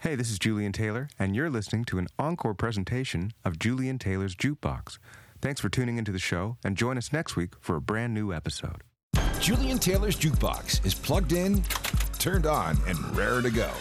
Hey, this is Julian Taylor, and you're listening to an encore presentation of Julian Taylor's Jukebox. Thanks for tuning into the show, and join us next week for a brand new episode. Julian Taylor's Jukebox is plugged in, turned on, and raring to go.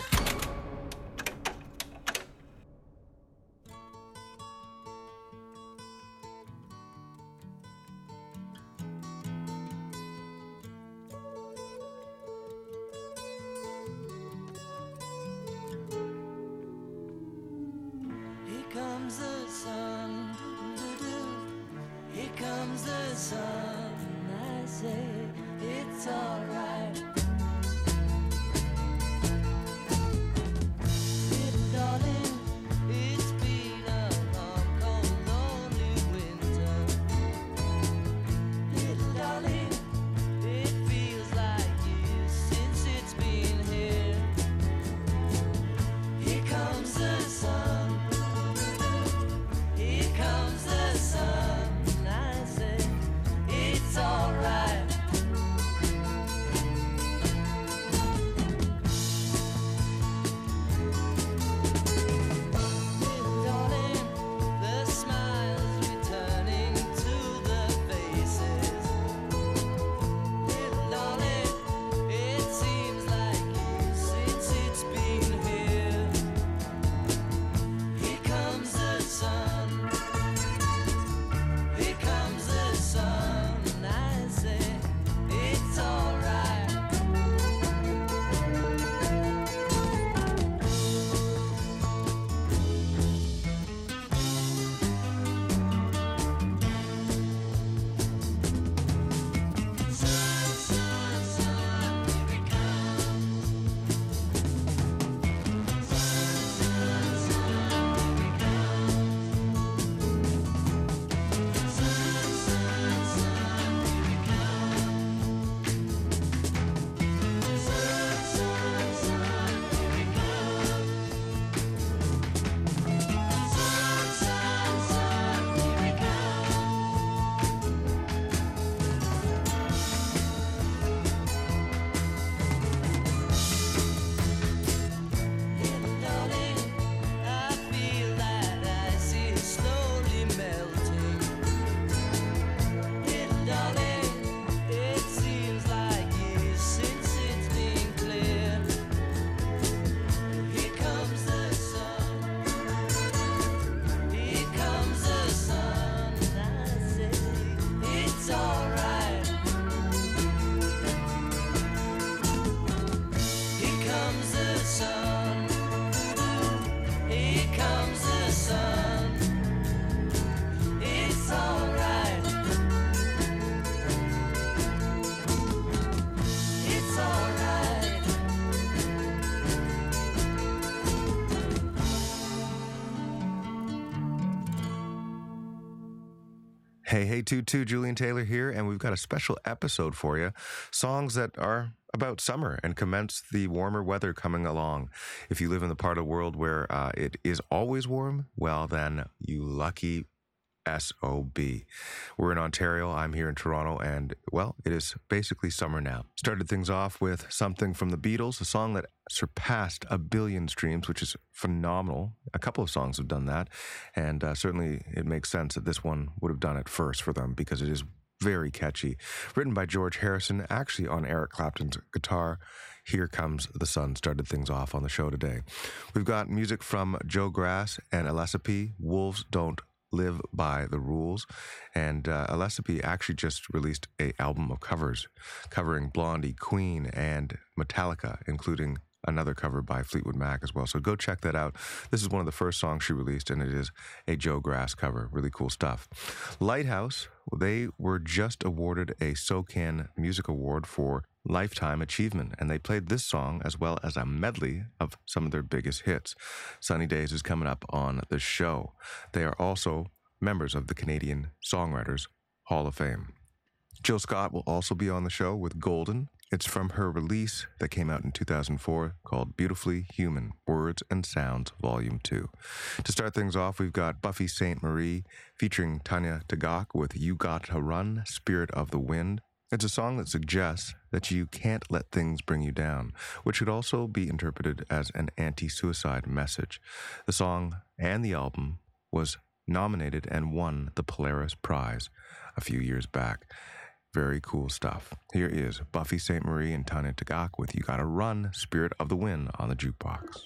Hey, Tutu, Julian Taylor here, and we've got a special episode for you. Songs that are about summer and commence the warmer weather coming along. If you live in the part of the world where it is always warm, well then, you lucky SOB. We're in Ontario, I'm here in Toronto, and, well, it is basically summer now. Started things off with something from the Beatles, a song that surpassed 1 billion streams, which is phenomenal. A couple of songs have done that, and certainly it makes sense that this one would have done it first for them because it is very catchy. Written by George Harrison, actually on Eric Clapton's guitar. Here Comes the Sun started things off on the show today. We've got music from Joe Grass and Alessi, Wolves Don't Live by the Rules, and Alessi actually just released an album of covers covering Blondie, Queen, and Metallica, including another cover by Fleetwood Mac as well. So go check that out. This is one of the first songs she released, and it is a Joe Grass cover. Really cool stuff. Lighthouse, they were just awarded a SOCAN Music Award for Lifetime Achievement, and they played this song as well as a medley of some of their biggest hits. Sunny Days is coming up on the show. They are also members of the Canadian Songwriters Hall of Fame. Jill Scott will also be on the show with Golden. It's from her release that came out in 2004 called Beautifully Human, Words and Sounds, Volume 2. To start things off, we've got Buffy Sainte-Marie featuring Tanya Tagaq with You Got to Run, Spirit of the Wind. It's a song that suggests that you can't let things bring you down, which could also be interpreted as an anti-suicide message. The song and the album was nominated and won the Polaris Prize a few years back. Very cool stuff. Here is Buffy Sainte-Marie and Tanya Tagaq with You Gotta Run, Spirit of the Wind on the Jukebox.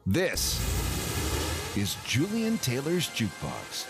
This is Julian Taylor's Jukebox.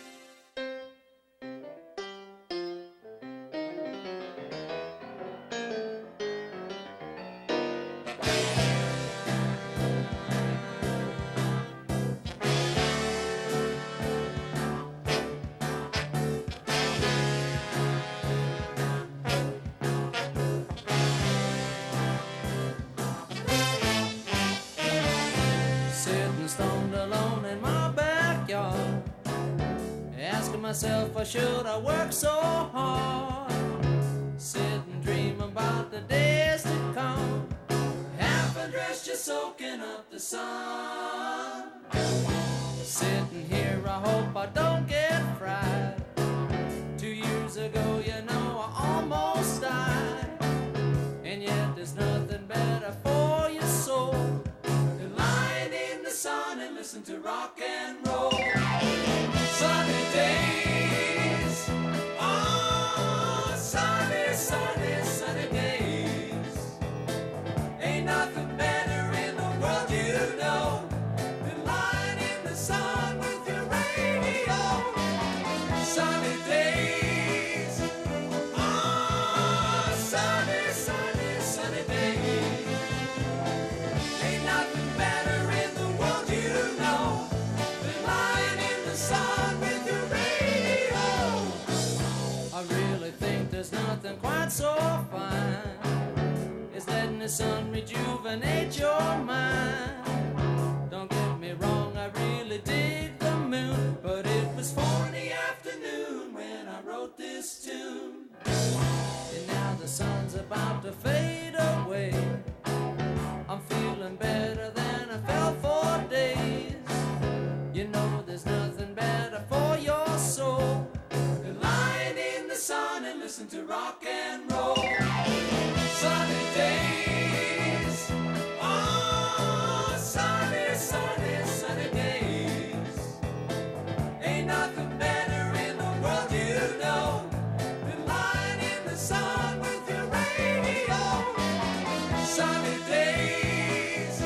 Myself, why should I work so hard? Sit and dream about the days to come. Half undressed, just soaking up the sun. Sitting here, I hope I don't get fried. 2 years ago, you know, I almost died. And yet there's nothing better for your soul than lying in the sun and listen to rock and roll. Sunny days, oh, sunny, sunny, sunny days. Ain't nothing better in the world, you know, than lying in the sun with your radio. Sunny days, oh, sunny, sunny, sunny days. Ain't nothing better in the world, you know, than lying in the sun. There's nothing quite so fine as letting the sun rejuvenate your mind. Don't get me wrong, I really dig the moon, but it was 4 in the afternoon when I wrote this tune. And now the sun's about to fade away. I'm feeling better than I felt for days. You know there's nothing better for your soul than lying in the sun and listen to rock and roll. Sunny days, oh, sunny, sunny, sunny days. Ain't nothing better in the world, you know, than lying in the sun with your radio. Sunny days,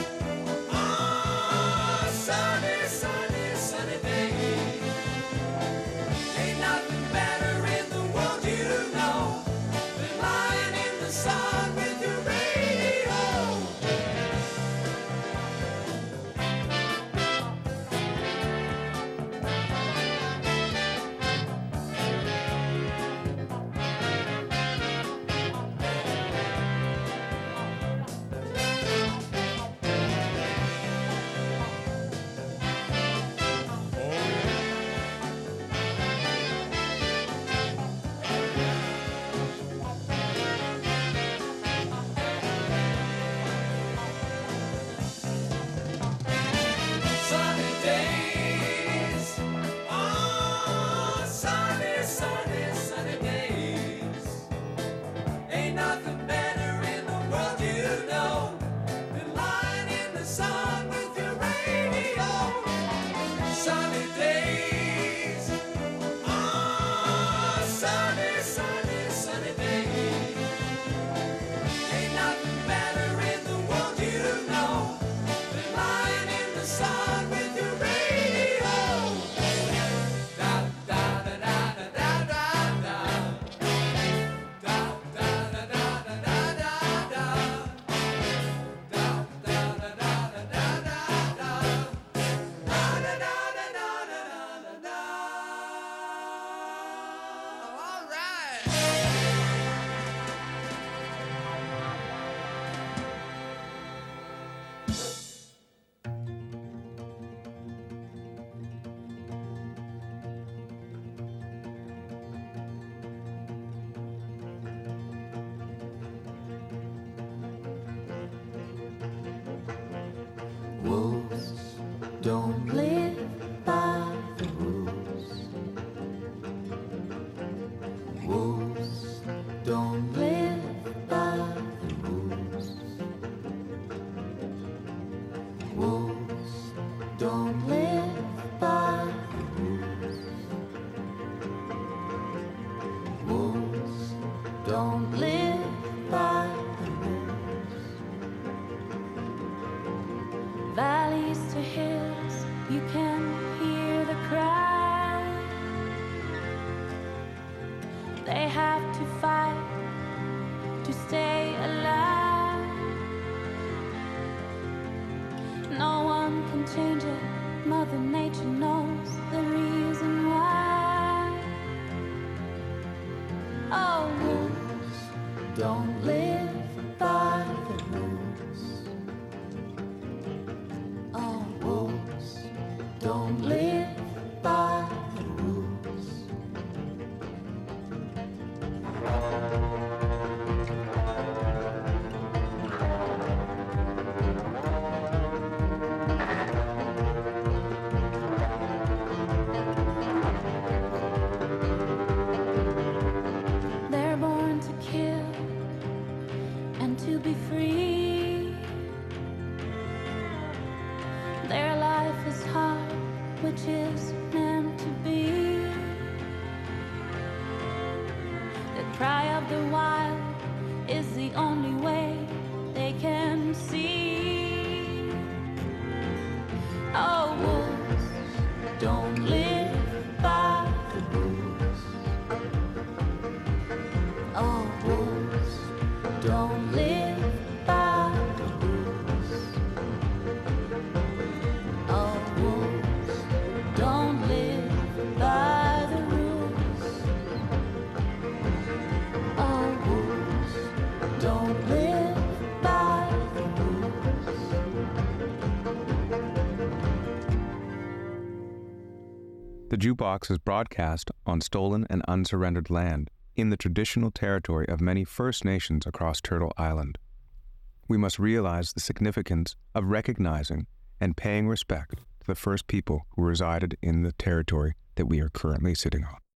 oh, sunny, sunny, sunny days. Ain't nothing better in the world, you know, than lying in the sun with your radio. Sunny days, oh, sunny, sunny, sunny days. Ain't nothing better in the world, you know, than lying in the sun with your radio. Sunny days, oh, sunny, sunny, sunny days. Ain't nothing better in the world, you know, than lying in the sun with your radio. Da da da da da da da da. Da da da da da da da da. Da da da da da da da da. Da da da da da da da da. All right. Wolves don't live by the rules. Wolves don't live by the rules. Wolves don't live by the rules. Wolves don't live by the rules. Valleys don't live by the rules. All wolves don't live by the rules. They're born to kill and to be free. Their life is hard, which is meant to be. The cry of the wild is the only way they can see. Oh, wolves don't live by the rules. Oh, wolves don't live by the rules. Oh, wolves don't live by the rules. Oh, wolves don't live by the rules. The Jukebox is broadcast on stolen and unsurrendered land in the traditional territory of many First Nations across Turtle Island. We must realize the significance of recognizing and paying respect to the first people who resided in the territory that we are currently sitting on.